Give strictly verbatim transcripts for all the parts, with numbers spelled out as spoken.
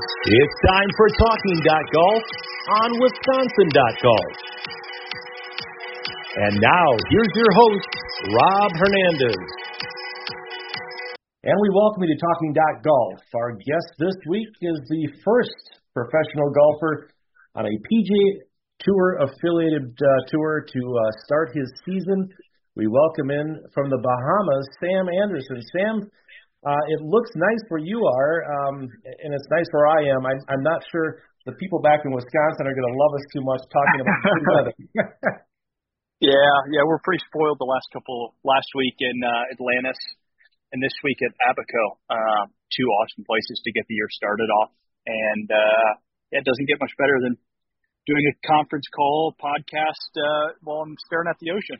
It's time for Talking Golf on Wisconsin Golf. And now, here's your host, Rob Hernandez. And we welcome you to Talking Golf. Our guest this week is the first professional golfer on a P G A Tour affiliated uh, tour to uh, start his season. We welcome in from the Bahamas, Sam Anderson. Sam, uh, it looks nice where you are, um, and it's nice where I am. I'm, I'm not sure the people back in Wisconsin are going to love us too much talking about good weather. yeah, yeah, we're pretty spoiled the last couple, last week in uh, Atlantis and this week at Abaco. Uh, two awesome places to get the year started off. And uh, yeah, it doesn't get much better than doing a conference call podcast uh, while I'm staring at the ocean.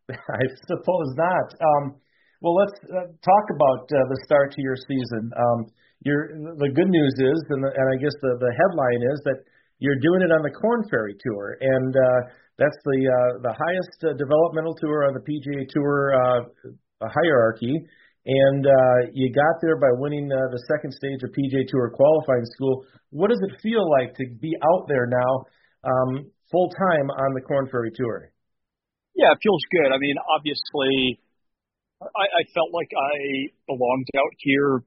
I suppose not. Um, well, let's uh, talk about uh, the start to your season. Um, your, the good news is, and, the, and I guess the, the headline is that you're doing it on the Korn Ferry Tour, and uh, that's the uh, the highest uh, developmental tour on the P G A Tour uh, hierarchy. And uh, you got there by winning uh, the second stage of P G A Tour qualifying school. What does it feel like to be out there now um, full time on the Korn Ferry Tour? Yeah, it feels good. I mean, obviously, I, I felt like I belonged out here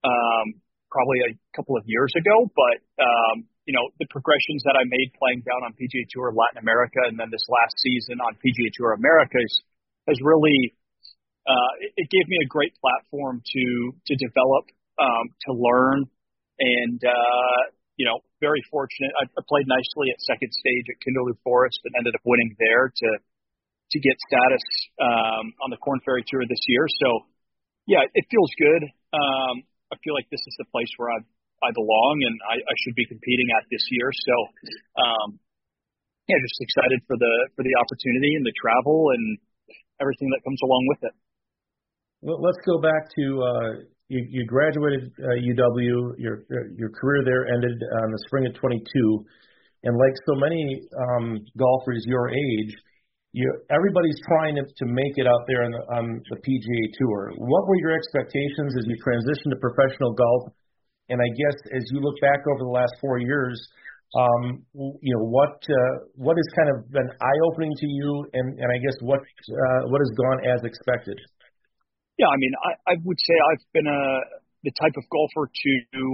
um, probably a couple of years ago, but, um, you know, the progressions that I made playing down on P G A Tour Latin America and then this last season on P G A Tour Americas has really, uh, it, it gave me a great platform to, to develop, um, to learn, and, uh, you know, very fortunate. I, I played nicely at second stage at Kinderlu Forest and ended up winning there to, to get status um, on the Korn Ferry Tour this year. So, yeah, it feels good. Um, I feel like this is the place where I I belong and I, I should be competing at this year. So, um, yeah, just excited for the for the opportunity and the travel and everything that comes along with it. Well, let's go back to uh, you, you graduated uh, U W. Your your career there ended on the spring of twenty-two, and like so many um, golfers your age, You, everybody's trying to, to make it out there on the, on the P G A Tour. What were your expectations as you transitioned to professional golf? And I guess as you look back over the last four years, um, you know, what uh, what has kind of been eye-opening to you, and, and I guess what uh, what has gone as expected? Yeah, I mean, I, I would say I've been a the type of golfer to,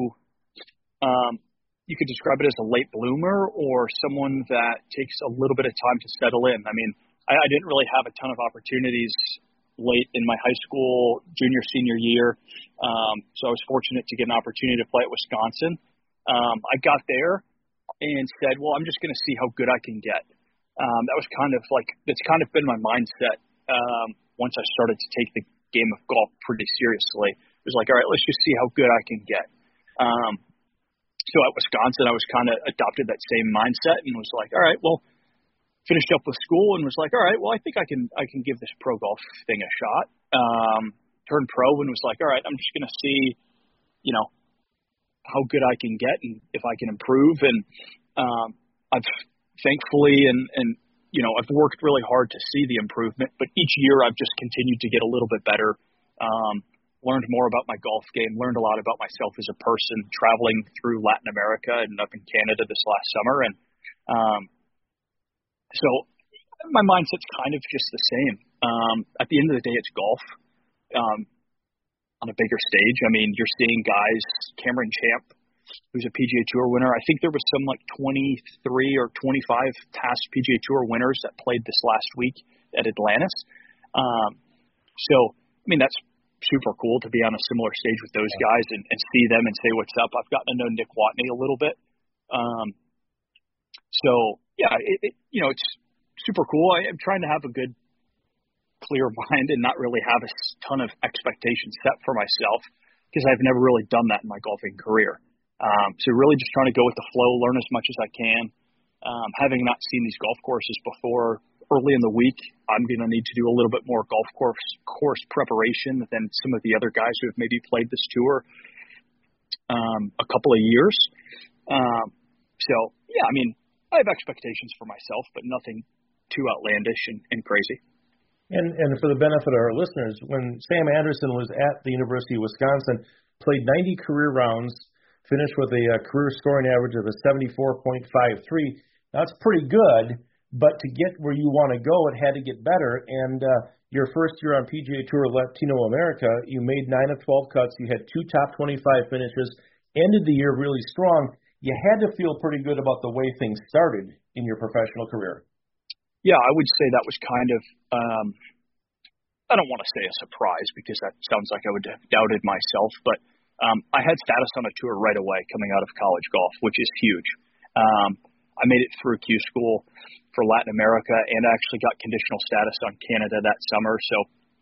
um, you could describe it as a late bloomer or someone that takes a little bit of time to settle in. I mean, I, I didn't really have a ton of opportunities late in my high school, junior, senior year. Um, so I was fortunate to get an opportunity to play at Wisconsin. Um, I got there and said, well, I'm just going to see how good I can get. Um, that was kind of like, that's kind of been my mindset um, once I started to take the game of golf pretty seriously. It was like, all right, let's just see how good I can get. Um, So at Wisconsin, I was kind of adopted that same mindset and was like, all right, well, finished up with school and was like, all right, well, I think I can I can give this pro golf thing a shot. Um, turned pro and was like, all right, I'm just going to see, you know, how good I can get and if I can improve. And um, I've thankfully and and you know I've worked really hard to see the improvement, but each year I've just continued to get a little bit better. Um, learned more about my golf game, learned a lot about myself as a person, traveling through Latin America and up in Canada this last summer. And um, so my mindset's kind of just the same. Um, at the end of the day, it's golf um, on a bigger stage. I mean, you're seeing guys, Cameron Champ, who's a P G A Tour winner. I think there was some like twenty-three or twenty-five past P G A Tour winners that played this last week at Atlantis. Um, so, I mean, that's super cool to be on a similar stage with those guys and, and see them and say what's up. I've gotten to know Nick Watney a little bit. Um, so yeah, it, it, you know, it's super cool. I am trying to have a good, clear mind and not really have a ton of expectations set for myself because I've never really done that in my golfing career. Um, so really just trying to go with the flow, learn as much as I can. Um, having not seen these golf courses before, early in the week, I'm going to need to do a little bit more golf course course preparation than some of the other guys who have maybe played this tour um, a couple of years. Um, so, yeah, I mean, I have expectations for myself, but nothing too outlandish and, and crazy. And, and for the benefit of our listeners, when Sam Anderson was at the University of Wisconsin, played ninety career rounds, finished with a, a career scoring average of a seventy-four point five three. That's pretty good, but to get where you want to go, it had to get better. And uh, your first year on P G A Tour Latino America, you made nine of twelve cuts. You had two top twenty-five finishes, ended the year really strong. You had to feel pretty good about the way things started in your professional career. Yeah, I would say that was kind of, um, I don't want to say a surprise because that sounds like I would have doubted myself, but um, I had status on a tour right away coming out of college golf, which is huge. Um, I made it through Q School for Latin America and actually got conditional status on Canada that summer. So,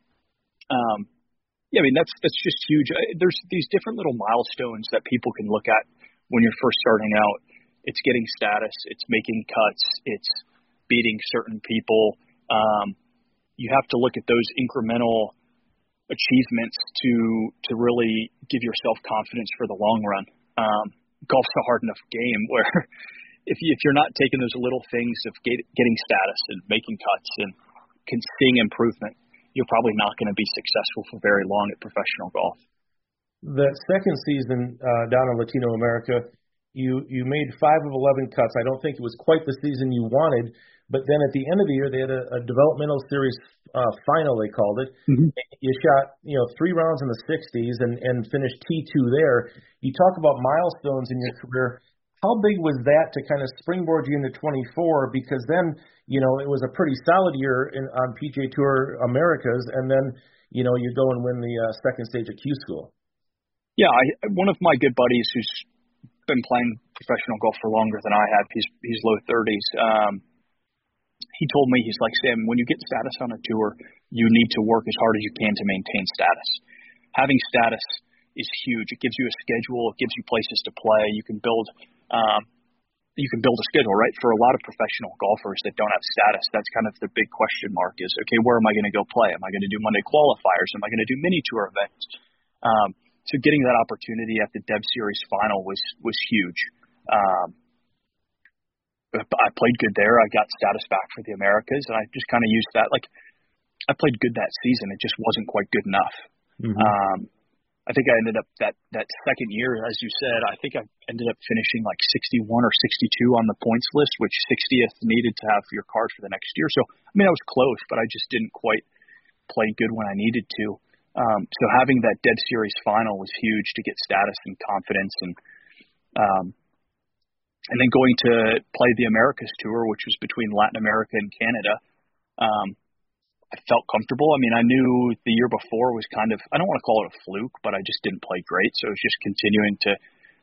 um, yeah, I mean, that's that's just huge. There's these different little milestones that people can look at when you're first starting out. It's getting status, it's making cuts, it's beating certain people. Um, you have to look at those incremental achievements to to really give yourself confidence for the long run. Um, golf's a hard enough game where if, you, if you're not taking those little things of get, getting status and making cuts and can seeing improvement, you're probably not going to be successful for very long at professional golf. That second season uh, down in Latino America, you you made five of eleven cuts. I don't think it was quite the season you wanted, but then at the end of the year, they had a, a developmental series uh, final, they called it. Mm-hmm. You shot, you know, three rounds in the sixties and, and finished T two there. You talk about milestones in your career. How big was that to kind of springboard you into twenty-four? Because then, you know, it was a pretty solid year in, on P G A Tour Americas, and then, you know, you go and win the uh, second stage of Q School. Yeah, I, one of my good buddies who's been playing professional golf for longer than I have, he's he's low thirties. Um, he told me, he's like, Sam, when you get status on a tour, you need to work as hard as you can to maintain status. Having status is huge. It gives you a schedule. It gives you places to play. You can build, um, you can build a schedule, right? For a lot of professional golfers that don't have status, that's kind of the big question mark is, okay, where am I going to go play? Am I going to do Monday qualifiers? Am I going to do mini tour events? Um, so getting that opportunity at the Dev Series final was, was huge. Um, I played good there. I got status back for the Americas, and I just kind of used that. Like, I played good that season. It just wasn't quite good enough. Mm-hmm. Um, I think I ended up that, that second year, as you said, I think I ended up finishing like sixty-one or sixty-two on the points list, which sixtieth needed to have your card for the next year. So, I mean, I was close, but I just didn't quite play good when I needed to. Um, so having that Dev Series final was huge to get status and confidence, and um, and then going to play the Americas Tour, which was between Latin America and Canada. Um, I felt comfortable. I mean, I knew the year before was kind of, I don't want to call it a fluke, but I just didn't play great. So it was just continuing to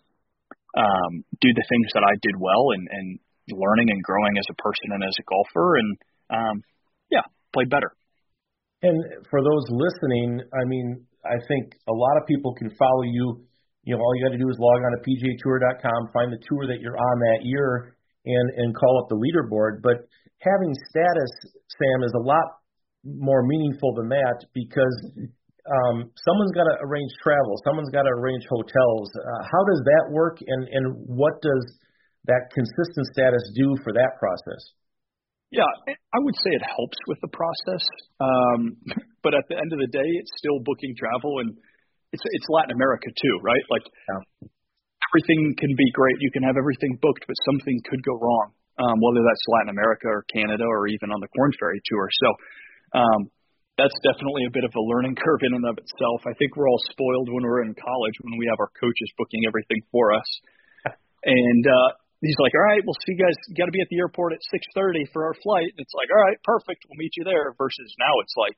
um, do the things that I did well and, and learning and growing as a person and as a golfer. And, um, yeah, played better. And for those listening, I mean, I think a lot of people can follow you. You know, all you got to do is log on to P G A Tour dot com, find the tour that you're on that year, and, and call up the leaderboard. But having status, Sam, is a lot more meaningful than that because um, someone's got to arrange travel, someone's got to arrange hotels. Uh, how does that work, and, and what does that consistent status do for that process? Yeah, I would say it helps with the process, um, but at the end of the day, it's still booking travel, and it's it's Latin America too, right? Like yeah. Everything can be great, you can have everything booked, but something could go wrong, um, whether that's Latin America or Canada or even on the Korn Ferry Tour. So um, that's definitely a bit of a learning curve in and of itself. I think we're all spoiled when we're in college when we have our coaches booking everything for us, and uh, he's like, all right, we'll see you guys. You got to be at the airport at six thirty for our flight. And it's like, all right, perfect. We'll meet you there. Versus now it's like,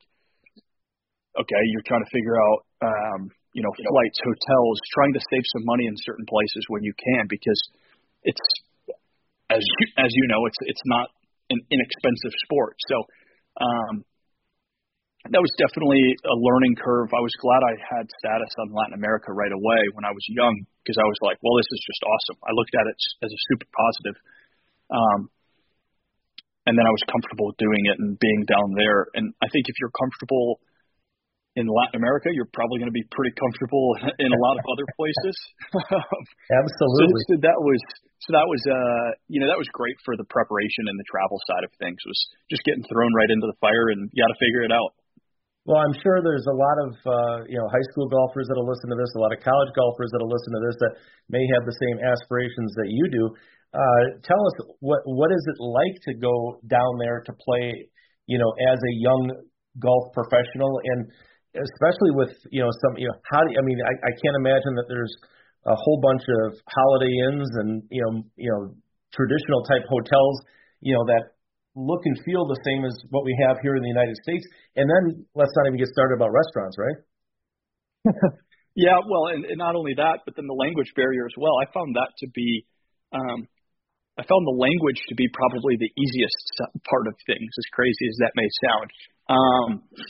okay, you're trying to figure out, um, you know, flights, hotels, trying to save some money in certain places when you can, because it's, as you, as you know, it's, it's not an inexpensive sport. So, um, that was definitely a learning curve. I was glad I had status on Latin America right away when I was young, because I was like, well, this is just awesome. I looked at it as a super positive. Um, and then I was comfortable doing it and being down there. And I think if you're comfortable in Latin America, you're probably going to be pretty comfortable in a lot of other places. Absolutely. So, so that was, so that was, uh, you know, that was great for the preparation and the travel side of things, was just getting thrown right into the fire and you got to figure it out. Well, I'm sure there's a lot of uh, you know high school golfers that'll listen to this, a lot of college golfers that'll listen to this that may have the same aspirations that you do. Uh, tell us what what is it like to go down there to play, you know, as a young golf professional, and especially with you know some you know how do you, I mean I, I can't imagine that there's a whole bunch of Holiday Inns and you know you know traditional type hotels you know that look and feel the same as what we have here in the United States. And then let's not even get started about restaurants, right? Yeah, well, and, and not only that, but then the language barrier as well. I found that to be, um, I found the language to be probably the easiest part of things, as crazy as that may sound. Um,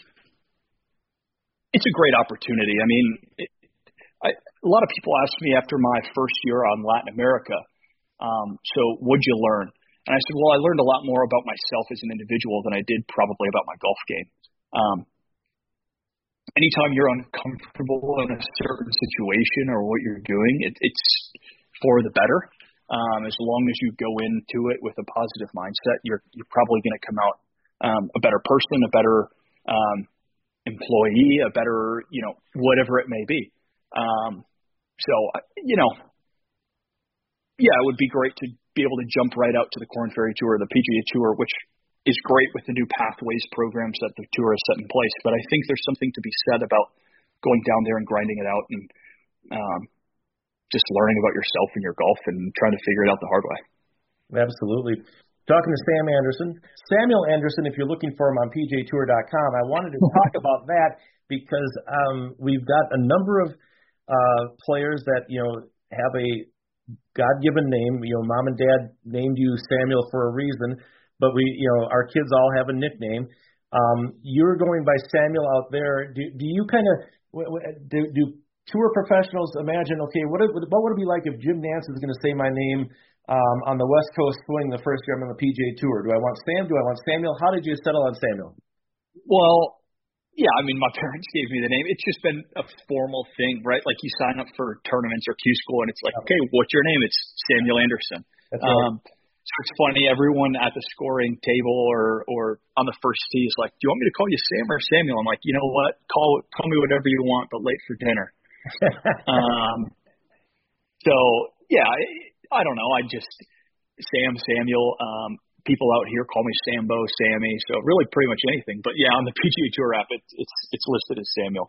it's a great opportunity. I mean, it, I, a lot of people ask me after my first year on Latin America, um, so what'd you learn? And I said, well, I learned a lot more about myself as an individual than I did probably about my golf game. Um, anytime you're uncomfortable in a certain situation or what you're doing, it, it's for the better. Um, as long as you go into it with a positive mindset, you're you're probably going to come out um, a better person, a better um, employee, a better, you know, whatever it may be. Um, so, you know, yeah, it would be great to be able to jump right out to the Korn Ferry Tour, the P G A Tour, which is great with the new pathways programs that the tour has set in place. But I think there's something to be said about going down there and grinding it out and um, just learning about yourself and your golf and trying to figure it out the hard way. Absolutely. Talking to Sam Anderson. Samuel Anderson, if you're looking for him on P G A Tour dot com, I wanted to talk about that because um, we've got a number of uh, players that, you know, have a God-given name. You know, mom and dad named you Samuel for a reason, but we, you know, our kids all have a nickname. Um, you're going by Samuel out there. Do, do you kind of do, do tour professionals imagine? Okay, what it, what would it be like if Jim Nance is going to say my name um, on the West Coast swing the first year I'm on the P G A Tour? Do I want Sam? Do I want Samuel? How did you settle on Samuel? Well, yeah, I mean, my parents gave me the name. It's just been a formal thing, right? Like you sign up for tournaments or Q School, and it's like, okay, what's your name? It's Samuel Anderson. That's right. Um, so it's funny. Everyone at the scoring table or or on the first tee is like, do you want me to call you Sam or Samuel? I'm like, you know what? Call call me whatever you want, but late for dinner. um, so yeah, I, I don't know. I just Sam Samuel. Um, People out here call me Sambo, Sammy, so really pretty much anything. But yeah, on the P G A Tour app, it's it's it's listed as Samuel.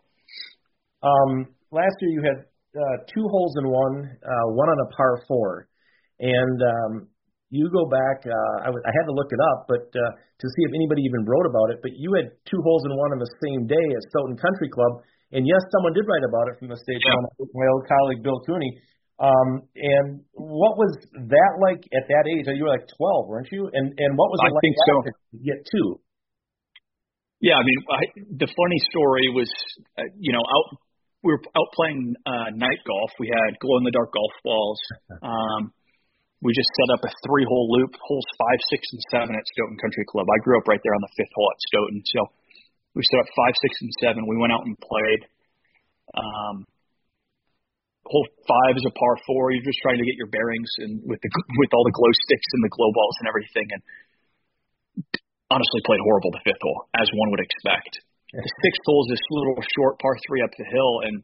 Um, last year you had uh, two holes in one, uh, one on a par four, and um, you go back. Uh, I, w- I had to look it up, but uh, to see if anybody even wrote about it. But you had two holes in one on the same day at Stoughton Country Club, and yes, someone did write about it from the station. Yeah. My old colleague Bill Cooney. Um, and what was that like at that age? You were like twelve, weren't you? And and what was it I like think so. to get two? Yeah, I mean, I, the funny story was, uh, you know, out we were out playing uh, night golf. We had glow in the dark golf balls. Um, we just set up a three-hole loop, holes five, six, and seven at Stoughton Country Club. I grew up right there on the fifth hole at Stoughton, so we set up five, six, and seven. We went out and played. Um, Hole five is a par four. You're just trying to get your bearings and with the with all the glow sticks and the glow balls and everything. And honestly, played horrible the fifth hole, as one would expect. The sixth hole is this little short par three up the hill, and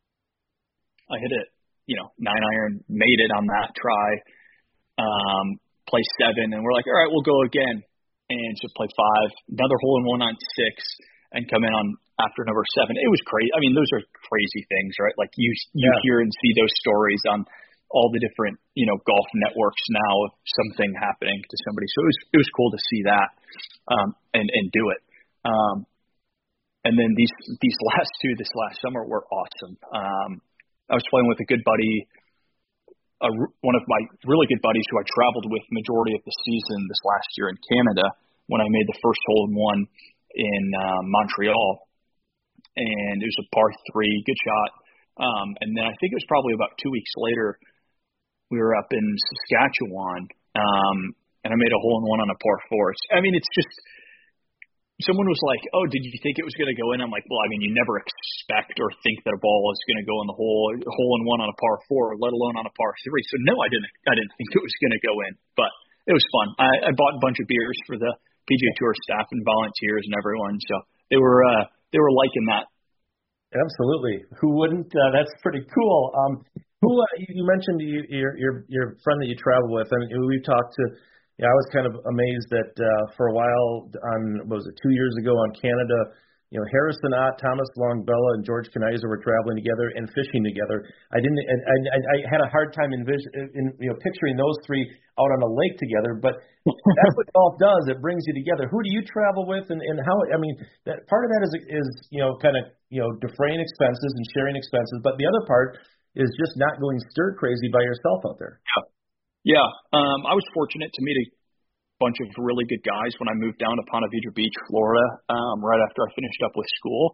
I hit it, you know, nine iron, made it on that try. Um, play seven, and we're like, all right, we'll go again, and just play five. Another hole in one on six, and come in on after number seven. It was crazy. I mean, those are crazy things, right? Like you you yeah. hear and see those stories on all the different, you know, golf networks now of something happening to somebody. So it was it was cool to see that um, and and do it. Um, and then these these last two this last summer were awesome. Um, I was playing with a good buddy, a, one of my really good buddies who I traveled with majority of the season this last year in Canada when I made the first hole in one in uh, Montreal. And it was a par three, good shot. Um, and then I think it was probably about two weeks later, we were up in Saskatchewan, um, and I made a hole in one on a par four. It's, I mean, it's just, someone was like, oh, did you think it was going to go in? I'm like, well, I mean, you never expect or think that a ball is going to go in the hole, hole in one on a par four, let alone on a par three. So no, I didn't, I didn't think it was going to go in, but it was fun. I, I bought a bunch of beers for the P G A Tour staff and volunteers and everyone. So they were, uh, they were liking that. Absolutely. Who wouldn't? Uh, that's pretty cool. Um, who uh, you, you mentioned you, your your your friend that you travel with, and we talked to. Yeah, I was kind of amazed that uh, for a while on what was it two years ago on Canada, you know, Harrison Ott, Thomas Longbella, and George Kanizer were traveling together and fishing together. I didn't, and, and, and I had a hard time envision, in, you know, picturing those three out on a lake together. But that's what golf does; it brings you together. Who do you travel with, and, and how? I mean, that part of that is is you know, kind of you know, defraying expenses and sharing expenses, but the other part is just not going stir crazy by yourself out there. Yeah. Yeah, um, I was fortunate to meet a bunch of really good guys when I moved down to Ponte Vedra Beach, Florida, um, right after I finished up with school.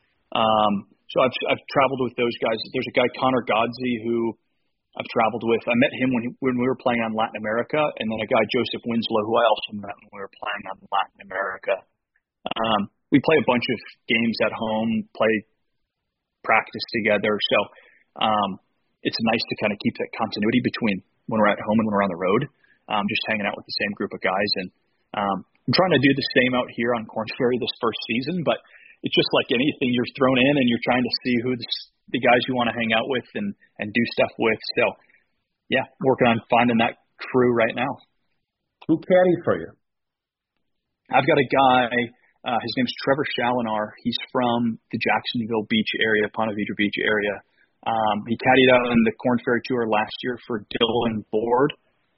Um, so I've, I've traveled with those guys. There's a guy, Connor Godsey, who I've traveled with. I met him when he, when we were playing on Latin America, and then a guy, Joseph Winslow, who I also met when we were playing on Latin America. Um, we play a bunch of games at home, play practice together. So um, it's nice to kind of keep that continuity between when we're at home and when we're on the road, um, just hanging out with the same group of guys. And um, I'm trying to do the same out here on Korn Ferry this first season, but it's just like anything, you're thrown in and you're trying to see who the, the guys you want to hang out with and, and do stuff with. So, yeah, working on finding that crew right now. Who caddies for you? I've got a guy, uh, his name's Trevor Chalinar. He's from the Jacksonville Beach area, Ponte Vedra Beach area. Um, he caddied out on the Korn Ferry Tour last year for Dylan Board.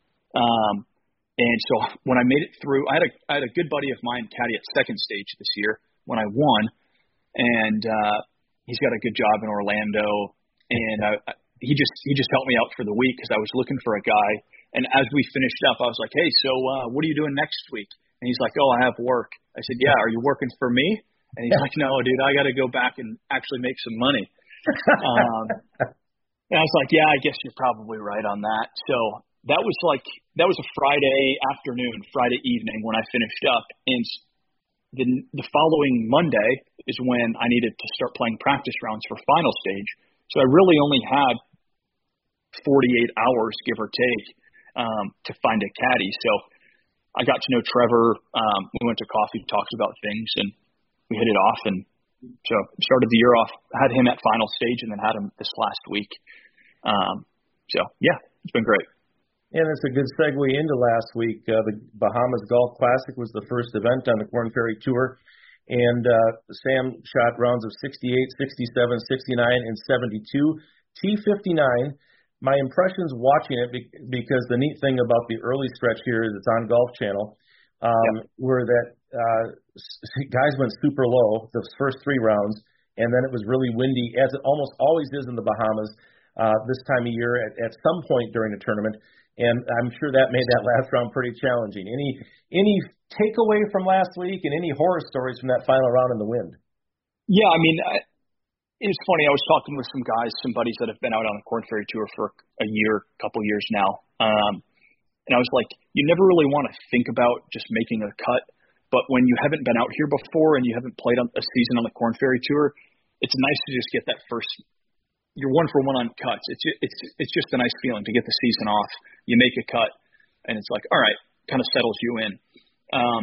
Um, and so when I made it through, I had a, I had a good buddy of mine caddy at second stage this year when I won. And, uh, he's got a good job in Orlando. And I, I, he just, he just helped me out for the week because I was looking for a guy. And as we finished up, I was like, hey, so, uh, what are you doing next week? And he's like, oh, I have work. I said, yeah, are you working for me? And he's like, no, dude, I got to go back and actually make some money. um, and I was like, yeah, I guess you're probably right on that. So that was like, that was a Friday afternoon, Friday evening when I finished up. And the, the following Monday is when I needed to start playing practice rounds for final stage. So I really only had forty-eight hours, give or take, um, to find a caddy. So I got to know Trevor. Um, we went to coffee, talked about things, and we hit it off. And so started the year off, had him at final stage, and then had him this last week. Um, so, yeah, it's been great. And it's a good segue into last week. Uh, the Bahamas Golf Classic was the first event on the Korn Ferry Tour. And uh, Sam shot rounds of sixty-eight, sixty-seven, sixty-nine, and seventy-two. T fifty-nine, my impressions watching it, because the neat thing about the early stretch here is it's on Golf Channel, um, yep. were that uh, guys went super low the first three rounds, and then it was really windy, as it almost always is in the Bahamas uh, this time of year at, at some point during a tournament. And I'm sure that made that last round pretty challenging. Any any takeaway from last week and any horror stories from that final round in the wind? Yeah, I mean, I, it was funny. I was talking with some guys, some buddies that have been out on the Korn Ferry Tour for a year, couple years now. Um, and I was like, you never really want to think about just making a cut. But when you haven't been out here before and you haven't played on a season on the Korn Ferry Tour, it's nice to just get that first. You're one for one on cuts. It's it's it's just a nice feeling to get the season off. You make a cut, and it's like, all right, kind of settles you in. Um,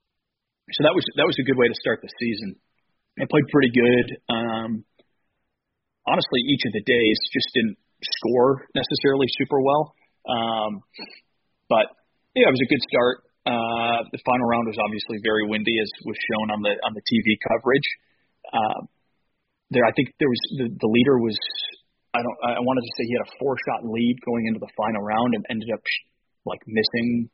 so that was that was a good way to start the season. I played pretty good. Um, honestly, each of the days just didn't score necessarily super well, um, but yeah, it was a good start. Uh, the final round was obviously very windy, as was shown on the on the T V coverage. Uh, There, I think there was the, the leader was, I don't, I wanted to say he had a four shot lead going into the final round and ended up like missing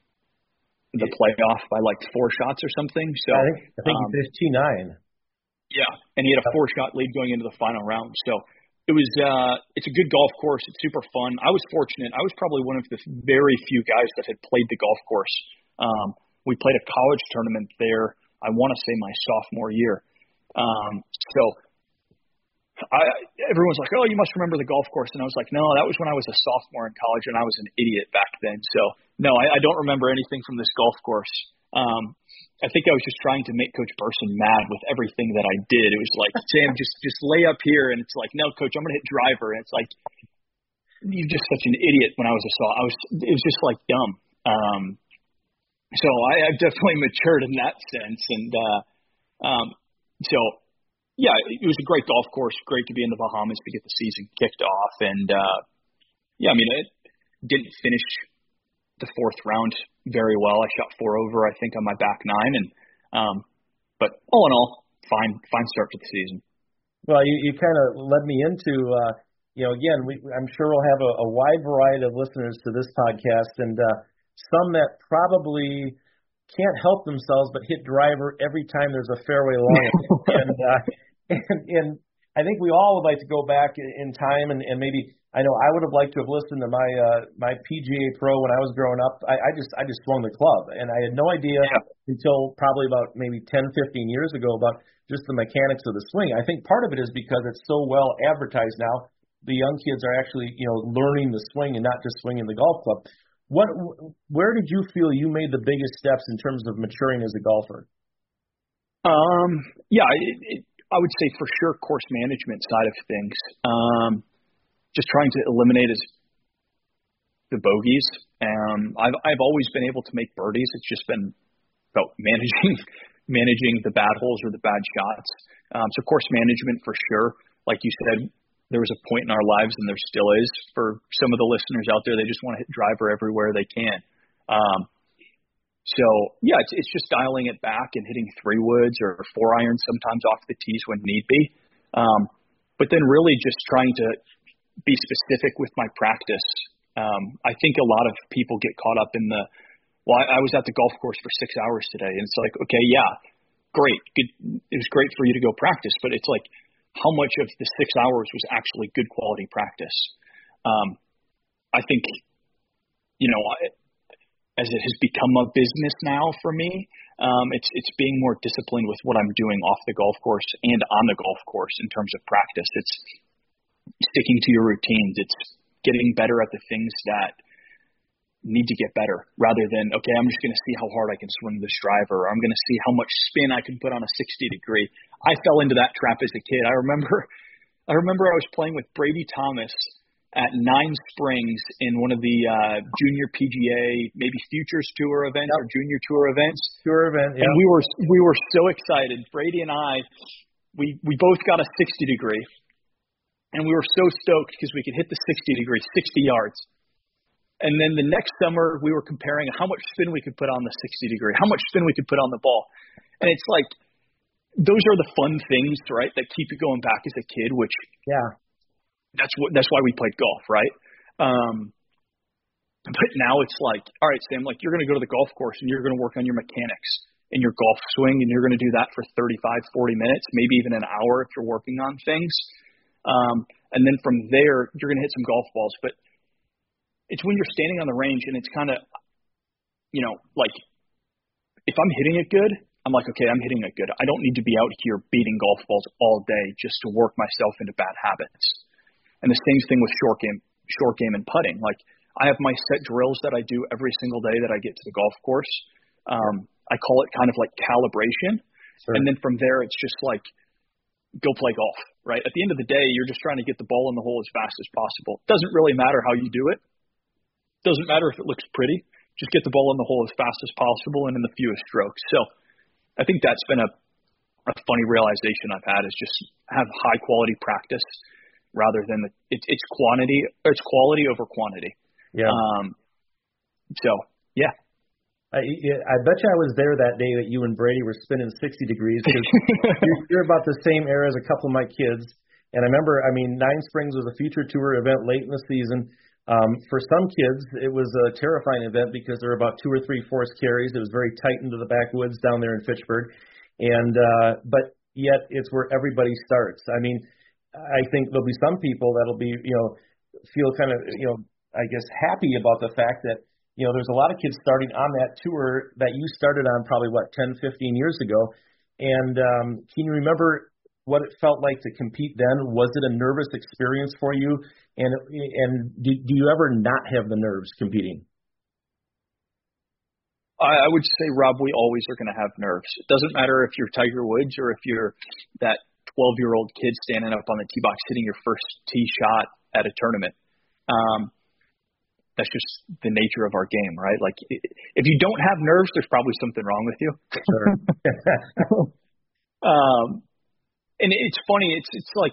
the playoff by like four shots or something. So I think, I think um, he finished T nine. Yeah, and he had a four shot lead going into the final round. So it was, uh, it's a good golf course. It's super fun. I was fortunate. I was probably one of the very few guys that had played the golf course. Um, we played a college tournament there. I want to say my sophomore year. Um, so. I, everyone's like, oh, you must remember the golf course. And I was like, no, that was when I was a sophomore in college and I was an idiot back then. So, no, I, I don't remember anything from this golf course. Um, I think I was just trying to make Coach Burson mad with everything that I did. It was like, Sam, just just lay up here. And it's like, no, Coach, I'm going to hit driver. And it's like, you're just such an idiot when I was a sophomore. I was, it was just like dumb. Um, so I, I've definitely matured in that sense. And, uh, um, so yeah, it was a great golf course. Great to be in the Bahamas to get the season kicked off. And, uh, yeah, I mean, it didn't finish the fourth round very well. I shot four over, I think, on my back nine. And, um, but all in all, fine, fine start to the season. Well, you, you kind of led me into, uh, you know, again, we, I'm sure we'll have a, a wide variety of listeners to this podcast, and uh, some that probably can't help themselves but hit driver every time there's a fairway long. and, uh, and and I think we all would like to go back in time, and, and maybe I know I would have liked to have listened to my uh, my P G A Pro when I was growing up. I, I just I just swung the club, and I had no idea yeah. until probably about maybe ten, fifteen years ago about just the mechanics of the swing. I think part of it is because it's so well advertised now. The young kids are actually, you know, learning the swing and not just swinging the golf club. What, where did you feel you made the biggest steps in terms of maturing as a golfer? Um, yeah, it, it, I would say for sure course management side of things. Um, just trying to eliminate as the bogeys. Um, I've I've always been able to make birdies. It's just been about managing managing the bad holes or the bad shots. Um, so course management for sure. Like you said, there was a point in our lives, and there still is, for some of the listeners out there, they just want to hit driver everywhere they can. Um, so, yeah, it's, it's just dialing it back and hitting three woods or four irons sometimes off the tees when need be. Um, but then really just trying to be specific with my practice. Um, I think a lot of people get caught up in the, well, I, I was at the golf course for six hours today, and it's like, okay, yeah, great. Good. It was great for you to go practice, but it's like, how much of the six hours was actually good quality practice? Um, I think, you know, as it has become a business now for me, um, it's it's being more disciplined with what I'm doing off the golf course and on the golf course in terms of practice. It's sticking to your routines. It's getting better at the things that need to get better, rather than, okay, I'm just going to see how hard I can swing this driver, or I'm going to see how much spin I can put on a sixty degree. I fell into that trap as a kid. I remember, I remember I was playing with Brady Thomas at Nine Springs in one of the uh, junior P G A, maybe Futures Tour events yep. or Junior Tour events. Tour event, yeah. And we were we were so excited. Brady and I, we we both got a sixty degree, and we were so stoked because we could hit the sixty degree, sixty yards. And then the next summer, we were comparing how much spin we could put on the sixty degree, how much spin we could put on the ball. And it's like, those are the fun things, right, that keep you going back as a kid, which yeah, that's what, that's why we played golf, right? Um, but now it's like, all right, Sam, like you're going to go to the golf course and you're going to work on your mechanics and your golf swing, and you're going to do that for thirty-five, forty minutes, maybe even an hour if you're working on things. Um, and then from there, you're going to hit some golf balls. But it's when you're standing on the range and it's kind of, you know, like if I'm hitting it good, I'm like, okay, I'm hitting it good. I don't need to be out here beating golf balls all day just to work myself into bad habits. And the same thing with short game, short game and putting. Like I have my set drills that I do every single day that I get to the golf course. Um, I call it kind of like calibration. Sure. And then from there, it's just like, go play golf, right? At the end of the day, you're just trying to get the ball in the hole as fast as possible. It doesn't really matter how you do it. Doesn't matter if it looks pretty. Just get the ball in the hole as fast as possible and in the fewest strokes. So I think that's been a, a funny realization I've had, is just have high quality practice rather than the, it, it's quantity, or it's quality over quantity. Yeah. Um, so yeah. I, I bet you I was there that day that you and Brady were spinning sixty degrees, because you're, you're about the same era as a couple of my kids. And I remember, I mean, Nine Springs was a Future Tour event late in the season. Um, for some kids, it was a terrifying event because there were about two or three forced carries. It was very tight into the backwoods down there in Fitchburg. And, uh, but yet it's where everybody starts. I mean, I think there'll be some people that'll be, you know, feel kind of, you know, I guess happy about the fact that, you know, there's a lot of kids starting on that tour that you started on probably, what, ten, fifteen years ago. And um, can you remember what it felt like to compete then? Was it a nervous experience for you? And and do, do you ever not have the nerves competing? I, I would say, Rob, we always are going to have nerves. It doesn't matter if you're Tiger Woods or if you're that twelve-year-old kid standing up on the tee box hitting your first tee shot at a tournament. Um, that's just the nature of our game, right? Like, if you don't have nerves, there's probably something wrong with you. Sure. um, and it's funny. It's it's like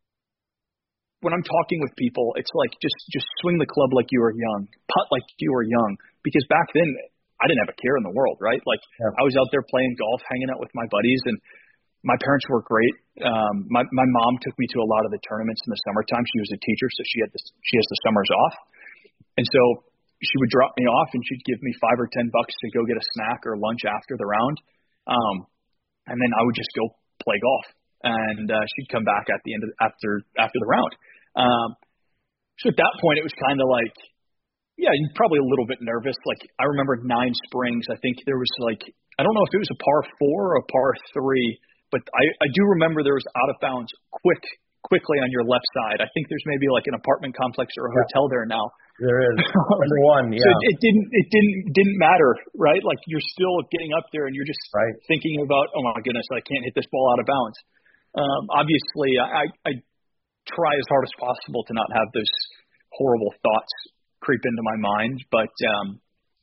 when I'm talking with people, it's like just just swing the club like you were young, putt like you were young. Because back then, I didn't have a care in the world, right? Like Yeah. I was out there playing golf, hanging out with my buddies, and my parents were great. Um, my my mom took me to a lot of the tournaments in the summertime. She was a teacher, so she had this, she has the summers off, and so she would drop me off and she'd give me five or ten bucks to go get a snack or lunch after the round, um, and then I would just go play golf, and uh, she'd come back at the end of after after the round. Um, so at that point, it was kind of like, yeah, you're probably a little bit nervous. Like I remember Nine Springs. I think there was like, I don't know if it was a par four or a par three. But I, I do remember there was out of bounds quick, quickly on your left side. I think there's maybe like an apartment complex or a Yeah. hotel there now. There is number one, yeah. So it, it didn't, it didn't, didn't matter, right? Like you're still getting up there and you're just Right. thinking about, oh my goodness, I can't hit this ball out of bounds. Um, obviously, I, I try as hard as possible to not have those horrible thoughts creep into my mind. But um,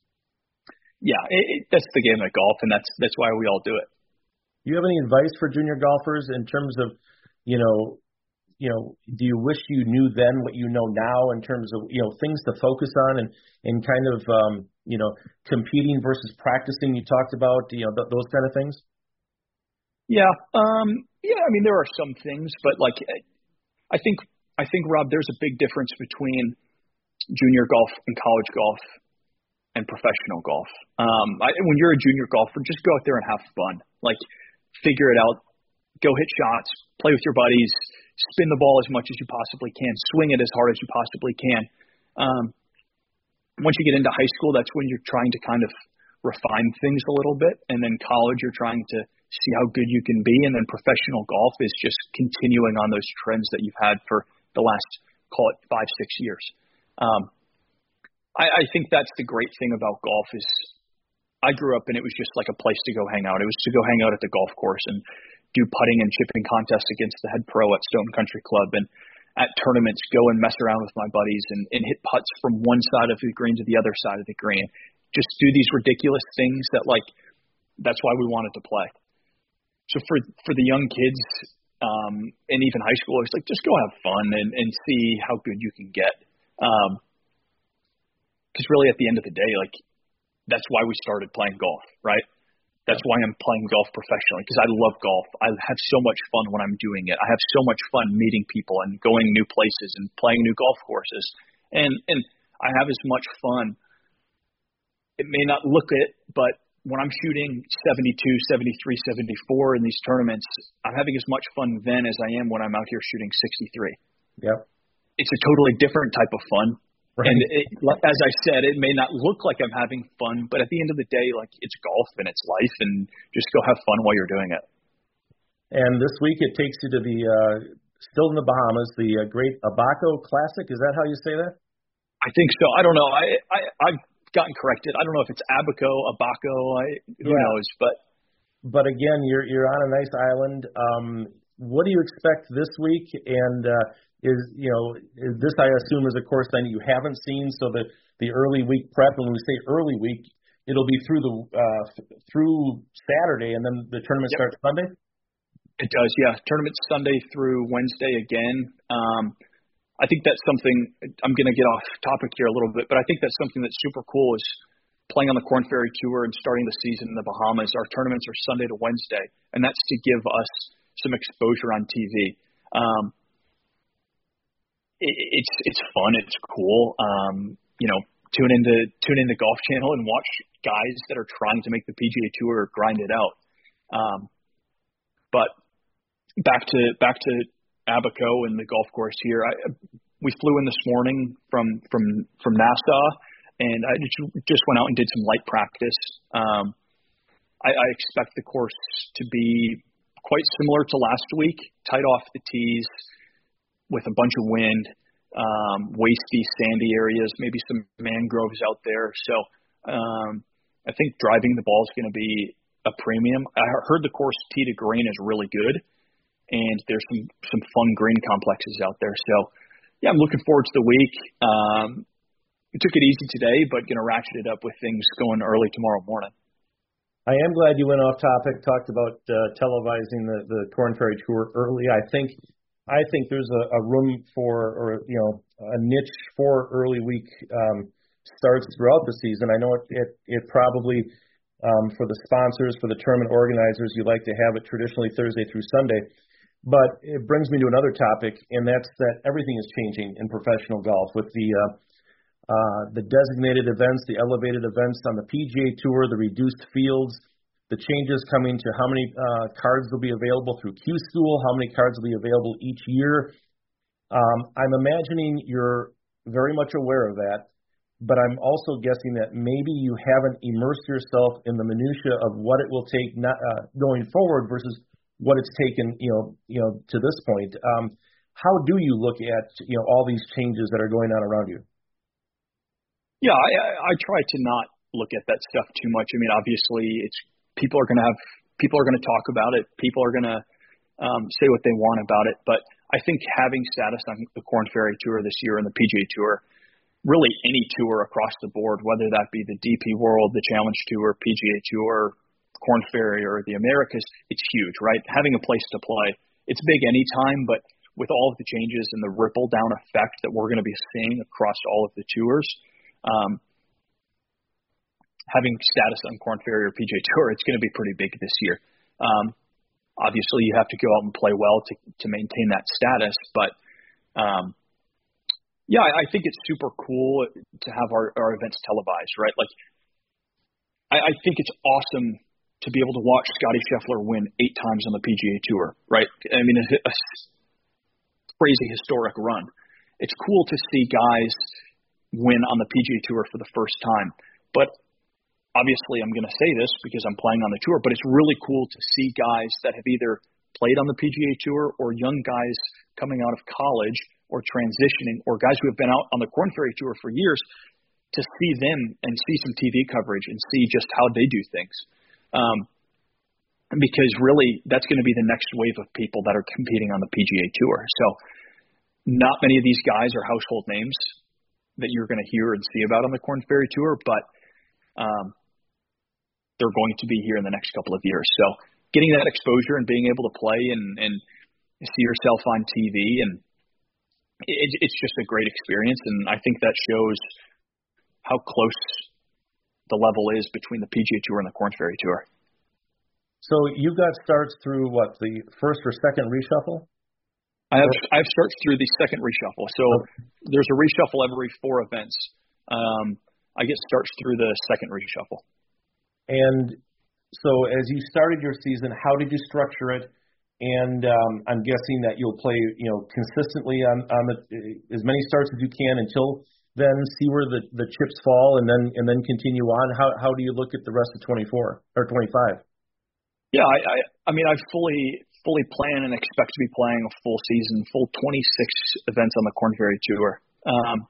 yeah, it, it, that's the game of golf, and that's that's why we all do it. Do you have any advice for junior golfers in terms of, you know, you know, do you wish you knew then what you know now in terms of, you know, things to focus on and, and kind of, um, you know, competing versus practicing? You talked about, you know, th- those kind of things. Yeah. Um, yeah. I mean, there are some things, but like, I think, I think, Rob, there's a big difference between junior golf and college golf and professional golf. Um, I, when you're a junior golfer, just go out there and have fun. Like, figure it out, go hit shots, play with your buddies, spin the ball as much as you possibly can, swing it as hard as you possibly can. Um, once you get into high school, that's when you're trying to kind of refine things a little bit. And then college, you're trying to see how good you can be. And then professional golf is just continuing on those trends that you've had for the last, call it five, six years. Um, I, I think that's the great thing about golf is I grew up and it was just like a place to go hang out. It was to go hang out at the golf course and do putting and chipping contests against the head pro at Stone Country Club, and at tournaments go and mess around with my buddies and, and hit putts from one side of the green to the other side of the green. Just do these ridiculous things that like, that's why we wanted to play. So for, for the young kids, um, and even high schoolers, like just go have fun and, and see how good you can get. Um, cause really at the end of the day, like, that's why we started playing golf, right? That's why I'm playing golf professionally, because I love golf. I have so much fun when I'm doing it. I have so much fun meeting people and going new places and playing new golf courses. And and I have as much fun. It may not look it, but when I'm shooting seventy-two, seventy-three, seventy-four in these tournaments, I'm having as much fun then as I am when I'm out here shooting sixty-three. Yep. It's a totally different type of fun. Right. And it, as I said, it may not look like I'm having fun, but at the end of the day, like it's golf and it's life, and just go have fun while you're doing it. And this week it takes you to the, uh, still in the Bahamas, the uh, Great Abaco Classic. Is that how you say that? I think so. I don't know. I, I, I've gotten corrected. I don't know if it's Abaco, Abaco, I, who Yeah. knows, but. But again, you're, you're on a nice island. Um, what do you expect this week? And, uh, Is, you know, is this, I assume, is a course then you haven't seen, so the, the early week prep, and when we say early week, it'll be through the uh, through Saturday, and then the tournament Yep. starts Sunday? It does, yeah. Tournament's Sunday through Wednesday again. Um, I think that's something, I'm going to get off topic here a little bit, but I think that's something that's super cool is playing on the Korn Ferry Tour and starting the season in the Bahamas. Our tournaments are Sunday to Wednesday, and that's to give us some exposure on T V. Um, It's it's fun. It's cool. Um, you know, tune into tune into Golf Channel and watch guys that are trying to make the P G A Tour grind it out. Um, but back to back to Abaco and the golf course here. I, we flew in this morning from from from Nassau, and I just went out and did some light practice. Um, I, I expect the course to be quite similar to last week. Tight off the tees, with a bunch of wind, um, wasty, sandy areas, maybe some mangroves out there. So um, I think driving the ball is going to be a premium. I heard the course tee to green is really good, and there's some, some fun green complexes out there. So, yeah, I'm looking forward to the week. Um, we took it easy today, but going to ratchet it up with things going early tomorrow morning. I am glad you went off topic, talked about uh, televising the, the Korn Ferry Tour early. I think I think there's a, a room for, or you know, a niche for early week um, starts throughout the season. I know it it, it probably um, for the sponsors, for the tournament organizers, you like to have it traditionally Thursday through Sunday. But it brings me to another topic, and that's that everything is changing in professional golf with the uh, uh, the designated events, the elevated events on the P G A Tour, the reduced fields, the changes coming to how many uh, cards will be available through Q School, how many cards will be available each year. Um, I'm imagining you're very much aware of that, but I'm also guessing that maybe you haven't immersed yourself in the minutia of what it will take not, uh, going forward versus what it's taken, you know, you know, to this point. Um, how do you look at, you know, all these changes that are going on around you? Yeah, I, I try to not look at that stuff too much. I mean, obviously, it's people are going to have people are going to talk about it. People are going to um, say what they want about it. But I think having status on the Korn Ferry Tour this year and the P G A Tour, really any tour across the board, whether that be the D P World, the Challenge Tour, P G A Tour, Korn Ferry, or the Americas, it's huge, right? Having a place to play, it's big anytime, but with all of the changes and the ripple down effect that we're going to be seeing across all of the tours, Um, having status on Korn Ferry or P G A Tour, it's going to be pretty big this year. Um, obviously, you have to go out and play well to, to maintain that status. But, um, yeah, I, I think it's super cool to have our, our events televised, right? Like, I, I think it's awesome to be able to watch Scottie Scheffler win eight times on the P G A Tour, right? I mean, a, a crazy historic run. It's cool to see guys win on the P G A Tour for the first time. But obviously I'm going to say this because I'm playing on the tour, but it's really cool to see guys that have either played on the P G A Tour or young guys coming out of college or transitioning or guys who have been out on the Korn Ferry Tour for years to see them and see some T V coverage and see just how they do things. Um, because really that's going to be the next wave of people that are competing on the P G A Tour. So not many of these guys are household names that you're going to hear and see about on the Korn Ferry Tour, but um, they're going to be here in the next couple of years. So getting that exposure and being able to play and, and see yourself on T V, and it, it's just a great experience, and I think that shows how close the level is between the P G A Tour and the Korn Ferry Tour. So you got starts through what, the first or second reshuffle? I have I have starts through the second reshuffle. So there's a reshuffle every four events. Um, I get starts through the second reshuffle. And so as you started your season, how did you structure it? And um, I'm guessing that you'll play, you know, consistently on, on the, as many starts as you can until then, see where the, the chips fall, and then and then continue on. How how do you look at the rest of twenty-four or twenty-five? Yeah, I I, I mean I fully. fully plan and expect to be playing a full season, full twenty-six events on the Korn Ferry Tour. Um,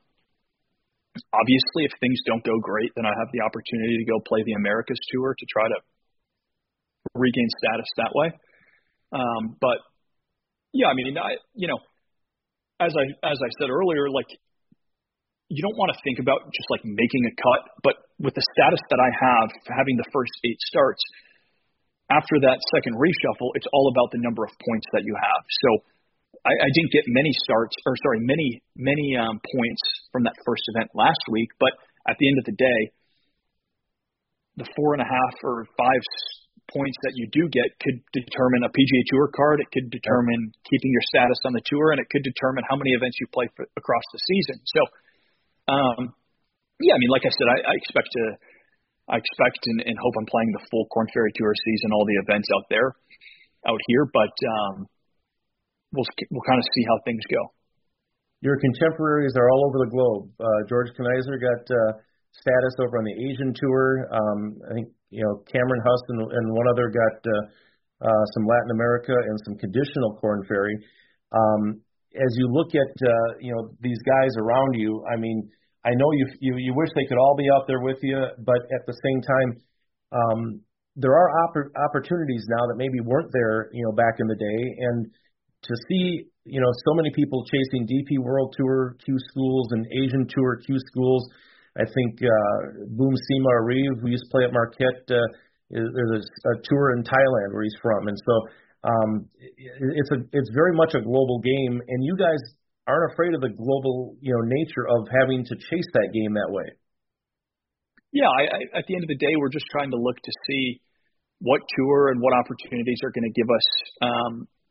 obviously, if things don't go great, then I have the opportunity to go play the Americas Tour to try to regain status that way. Um, but yeah, I mean, I you know, as I as I said earlier, like you don't want to think about just like making a cut, but with the status that I have, having the first eight starts. After that second reshuffle, it's all about the number of points that you have. So I, I didn't get many starts, or sorry, many, many um, points from that first event last week. But at the end of the day, the four and a half or five points that you do get could determine a P G A Tour card. It could determine keeping your status on the tour, and it could determine how many events you play for, across the season. So, um, yeah, I mean, like I said, I, I expect to. I expect and, and hope I'm playing the full Korn Ferry Tour season, all the events out there, out here, but um, we'll we'll kind of see how things go. Your contemporaries are all over the globe. Uh, George Kanizer got uh, status over on the Asian Tour. Um, I think you know Cameron Huss and, and one other got uh, uh, some Latin America and some conditional Korn Ferry. Um, as you look at uh, you know these guys around you, I mean. I know you, you you wish they could all be out there with you, but at the same time, um, there are oppor- opportunities now that maybe weren't there, you know, back in the day. And to see, you know, so many people chasing D P World Tour Q schools and Asian Tour Q schools. I think uh, Boom Sima Arif, who used to play at Marquette, uh, There's a, a tour in Thailand where he's from, and so um, it's a it's very much a global game, and you guys aren't afraid of the global, you know, nature of having to chase that game that way. Yeah, I, I, at the end of the day, we're just trying to look to see what tour and what opportunities are going to give us um,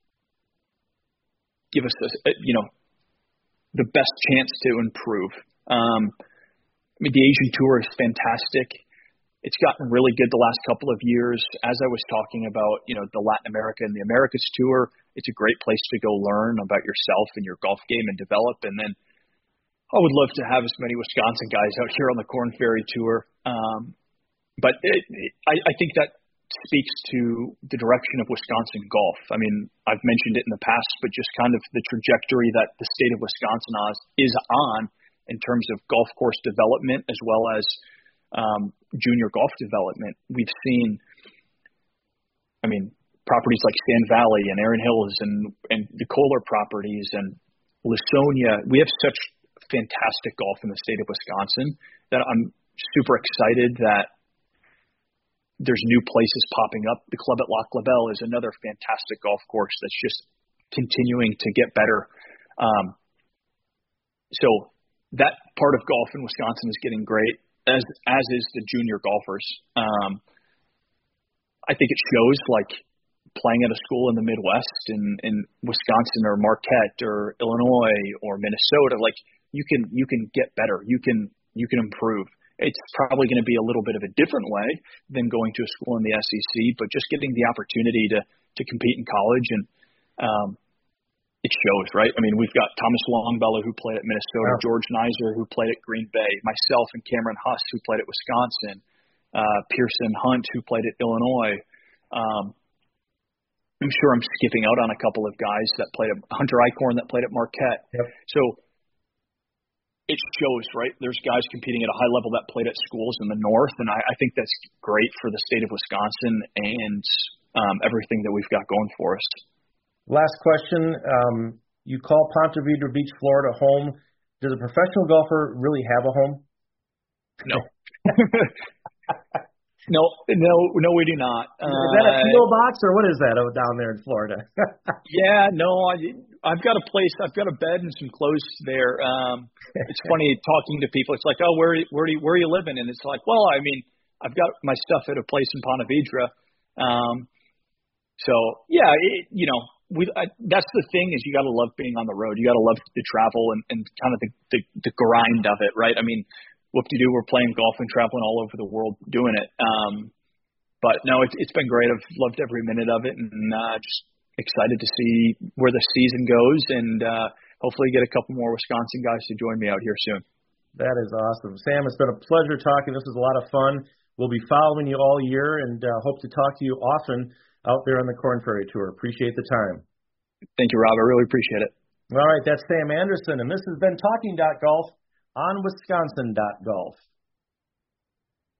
give us a, you know the best chance to improve. Um, I mean, the Asian tour is fantastic. It's gotten really good the last couple of years. As I was talking about, you know, the Latin America and the Americas tour, it's a great place to go learn about yourself and your golf game and develop. And then I would love to have as many Wisconsin guys out here on the Korn Ferry Tour. Um, but it, it, I, I think that speaks to the direction of Wisconsin golf. I mean, I've mentioned it in the past, but just kind of the trajectory that the state of Wisconsin is on in terms of golf course development as well as Um, junior golf development. We've seen, I mean, properties like Sand Valley and Erin Hills and, and the Kohler properties and Lasonia. We have such fantastic golf in the state of Wisconsin that I'm super excited that there's new places popping up. The club at Lac La Belle is another fantastic golf course that's just continuing to get better. Um, so that part of golf in Wisconsin is getting great. As as is the junior golfers. Um, I think it shows, like playing at a school in the Midwest in, in Wisconsin or Marquette or Illinois or Minnesota. Like you can you can get better. You can you can improve. It's probably going to be a little bit of a different way than going to a school in the S E C, but just getting the opportunity to to compete in college and um, it shows, right? I mean, we've got Thomas Longfellow who played at Minnesota, wow. George Nizer who played at Green Bay, myself and Cameron Huss who played at Wisconsin, uh, Pearson Hunt who played at Illinois. Um, I'm sure I'm skipping out on a couple of guys that played at Hunter Eichhorn that played at Marquette. Yep. So it shows, right? There's guys competing at a high level that played at schools in the North, and I, I think that's great for the state of Wisconsin and um, everything that we've got going for us. Last question. Um, you call Ponte Vedra Beach, Florida home. Does a professional golfer really have a home? No. no, no, no, we do not. Is that a P O box or what is that down there in Florida? yeah, no, I, I've got a place, I've got a bed and some clothes there. Um, it's funny talking to people. It's like, oh, where, where, do you, where are you living? And it's like, well, I mean, I've got my stuff at a place in Ponte Vedra. Um, so yeah, it, you know, We, I, that's the thing is you got to love being on the road. You got to love the travel and, and kind of the, the, the grind of it, right? I mean, whoop-de-doo, we're playing golf and traveling all over the world doing it. Um, but no, it's, it's been great. I've loved every minute of it and uh, just excited to see where the season goes and uh, hopefully get a couple more Wisconsin guys to join me out here soon. That is awesome. Sam, it's been a pleasure talking. This was a lot of fun. We'll be following you all year and uh, hope to talk to you often out there on the Korn Ferry Tour. Appreciate the time. Thank you, Rob. I really appreciate it. All right, that's Sam Anderson, and this has been Talking Golf on Wisconsin Golf.